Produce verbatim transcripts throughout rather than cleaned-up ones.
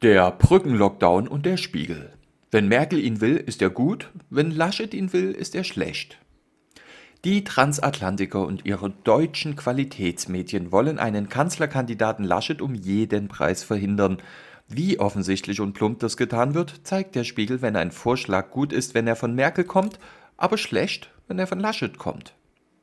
Der Brückenlockdown und der Spiegel. Wenn Merkel ihn will, ist er gut, wenn Laschet ihn will, ist er schlecht. Die Transatlantiker und ihre deutschen Qualitätsmedien wollen einen Kanzlerkandidaten Laschet um jeden Preis verhindern. Wie offensichtlich und plump das getan wird, zeigt der Spiegel, wenn ein Vorschlag gut ist, wenn er von Merkel kommt, aber schlecht, wenn er von Laschet kommt.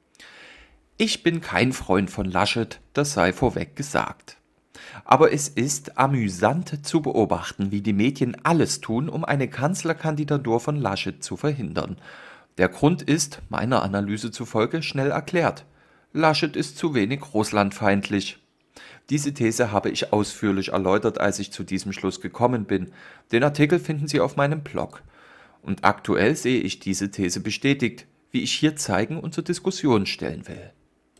Ich bin kein Freund von Laschet, das sei vorweg gesagt. Aber es ist amüsant zu beobachten, wie die Medien alles tun, um eine Kanzlerkandidatur von Laschet zu verhindern. Der Grund ist, meiner Analyse zufolge, schnell erklärt. Laschet ist zu wenig russlandfeindlich. Diese These habe ich ausführlich erläutert, als ich zu diesem Schluss gekommen bin. Den Artikel finden Sie auf meinem Blog. Und aktuell sehe ich diese These bestätigt, wie ich hier zeigen und zur Diskussion stellen will.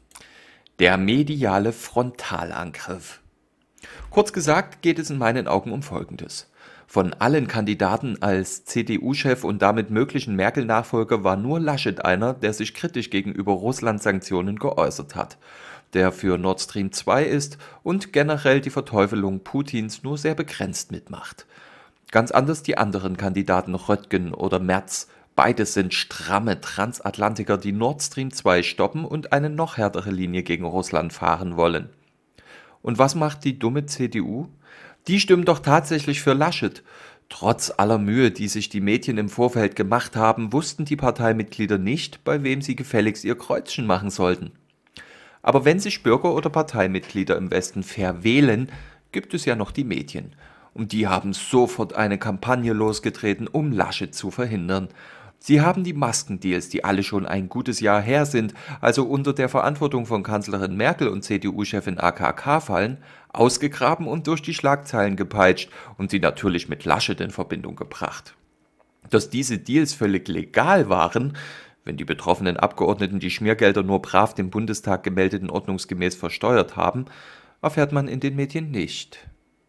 Der mediale Frontalangriff. Kurz gesagt geht es in meinen Augen um Folgendes. Von allen Kandidaten als C D U-Chef und damit möglichen Merkel-Nachfolger war nur Laschet einer, der sich kritisch gegenüber Russland-Sanktionen geäußert hat, der für Nord Stream zwei ist und generell die Verteufelung Putins nur sehr begrenzt mitmacht. Ganz anders die anderen Kandidaten Röttgen oder Merz. Beides sind stramme Transatlantiker, die Nord Stream zwei stoppen und eine noch härtere Linie gegen Russland fahren wollen. Und was macht die dumme C D U? Die stimmen doch tatsächlich für Laschet. Trotz aller Mühe, die sich die Medien im Vorfeld gemacht haben, wussten die Parteimitglieder nicht, bei wem sie gefälligst ihr Kreuzchen machen sollten. Aber wenn sich Bürger oder Parteimitglieder im Westen verwählen, gibt es ja noch die Medien. Und die haben sofort eine Kampagne losgetreten, um Laschet zu verhindern. Sie haben die Maskendeals, die alle schon ein gutes Jahr her sind, also unter der Verantwortung von Kanzlerin Merkel und C D U-Chefin A K K fallen, ausgegraben und durch die Schlagzeilen gepeitscht und sie natürlich mit Laschet in Verbindung gebracht. Dass diese Deals völlig legal waren, wenn die betroffenen Abgeordneten die Schmiergelder nur brav dem Bundestag gemeldeten ordnungsgemäß versteuert haben, erfährt man in den Medien nicht.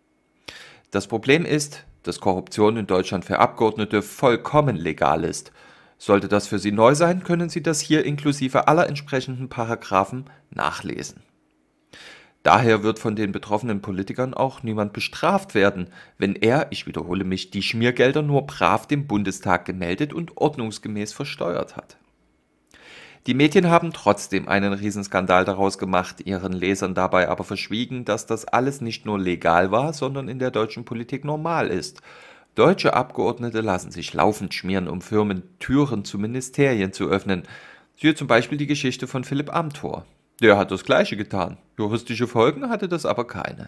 Das Problem ist, dass Korruption in Deutschland für Abgeordnete vollkommen legal ist. Sollte das für Sie neu sein, können Sie das hier inklusive aller entsprechenden Paragraphen nachlesen. Daher wird von den betroffenen Politikern auch niemand bestraft werden, wenn er, ich wiederhole mich, die Schmiergelder nur brav dem Bundestag gemeldet und ordnungsgemäß versteuert hat. Die Medien haben trotzdem einen Riesenskandal daraus gemacht, ihren Lesern dabei aber verschwiegen, dass das alles nicht nur legal war, sondern in der deutschen Politik normal ist. Deutsche Abgeordnete lassen sich laufend schmieren, um Firmen Türen zu Ministerien zu öffnen. Siehe zum Beispiel die Geschichte von Philipp Amthor. Der hat das Gleiche getan. Juristische Folgen hatte das aber keine.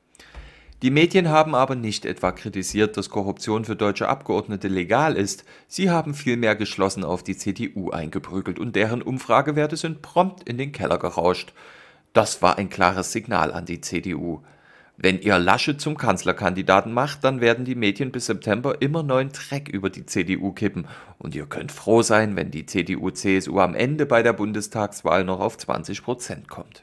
Die Medien haben aber nicht etwa kritisiert, dass Korruption für deutsche Abgeordnete legal ist, sie haben vielmehr geschlossen auf die C D U eingeprügelt und deren Umfragewerte sind prompt in den Keller gerauscht. Das war ein klares Signal an die C D U. Wenn ihr Laschet zum Kanzlerkandidaten macht, dann werden die Medien bis September immer neuen Dreck über die C D U kippen und ihr könnt froh sein, wenn die C D U C S U am Ende bei der Bundestagswahl noch auf zwanzig Prozent kommt.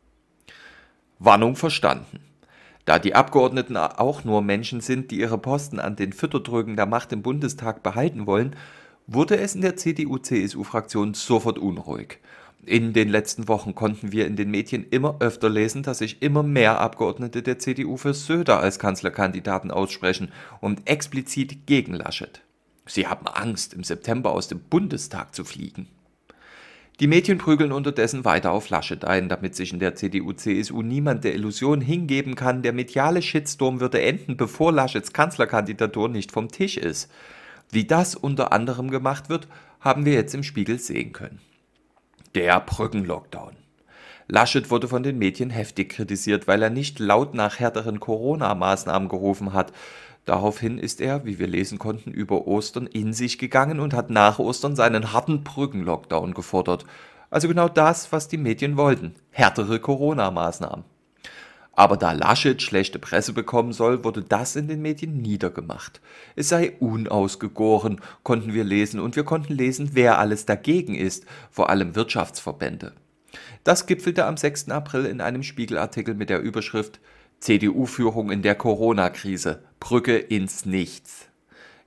Warnung verstanden. Da die Abgeordneten auch nur Menschen sind, die ihre Posten an den Fütterdrücken der Macht im Bundestag behalten wollen, wurde es in der C D U C S U-Fraktion sofort unruhig. In den letzten Wochen konnten wir in den Medien immer öfter lesen, dass sich immer mehr Abgeordnete der C D U für Söder als Kanzlerkandidaten aussprechen und explizit gegen Laschet. Sie haben Angst, im September aus dem Bundestag zu fliegen. Die Medien prügeln unterdessen weiter auf Laschet ein, damit sich in der C D U C S U niemand der Illusion hingeben kann, der mediale Shitstorm würde enden, bevor Laschets Kanzlerkandidatur nicht vom Tisch ist. Wie das unter anderem gemacht wird, haben wir jetzt im Spiegel sehen können. Der Brückenlockdown. Laschet wurde von den Medien heftig kritisiert, weil er nicht laut nach härteren Corona-Maßnahmen gerufen hat. Daraufhin ist er, wie wir lesen konnten, über Ostern in sich gegangen und hat nach Ostern seinen harten Brückenlockdown gefordert. Also genau das, was die Medien wollten. Härtere Corona-Maßnahmen. Aber da Laschet schlechte Presse bekommen soll, wurde das in den Medien niedergemacht. Es sei unausgegoren, konnten wir lesen, und wir konnten lesen, wer alles dagegen ist, vor allem Wirtschaftsverbände. Das gipfelte am sechsten April in einem Spiegelartikel mit der Überschrift C D U-Führung in der Corona-Krise. Brücke ins Nichts.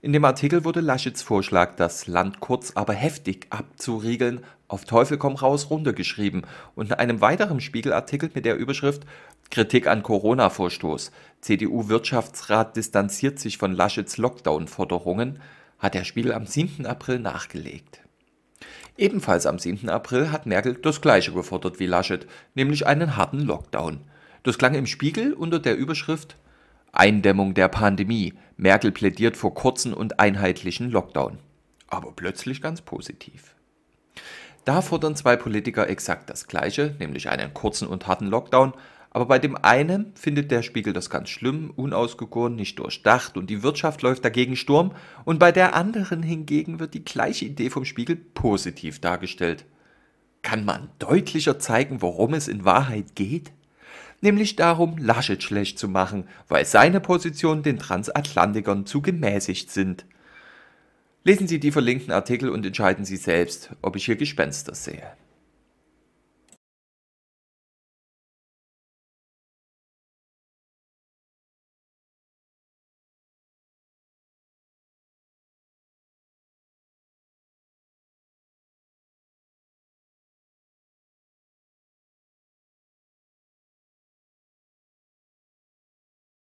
In dem Artikel wurde Laschets Vorschlag, das Land kurz, aber heftig abzuriegeln, auf Teufel komm raus runtergeschrieben und in einem weiteren Spiegelartikel mit der Überschrift Kritik an Corona-Vorstoß, C D U-Wirtschaftsrat distanziert sich von Laschets Lockdown-Forderungen, hat der Spiegel am siebten April nachgelegt. Ebenfalls am siebten April hat Merkel das Gleiche gefordert wie Laschet, nämlich einen harten Lockdown. Das klang im Spiegel unter der Überschrift Eindämmung der Pandemie. Merkel plädiert vor kurzen und einheitlichen Lockdown. Aber plötzlich ganz positiv. Da fordern zwei Politiker exakt das Gleiche, nämlich einen kurzen und harten Lockdown. Aber bei dem einen findet der Spiegel das ganz schlimm, unausgegoren, nicht durchdacht und die Wirtschaft läuft dagegen Sturm. Und bei der anderen hingegen wird die gleiche Idee vom Spiegel positiv dargestellt. Kann man deutlicher zeigen, worum es in Wahrheit geht? Nämlich darum, Laschet schlecht zu machen, weil seine Positionen den Transatlantikern zu gemäßigt sind. Lesen Sie die verlinkten Artikel und entscheiden Sie selbst, ob ich hier Gespenster sehe.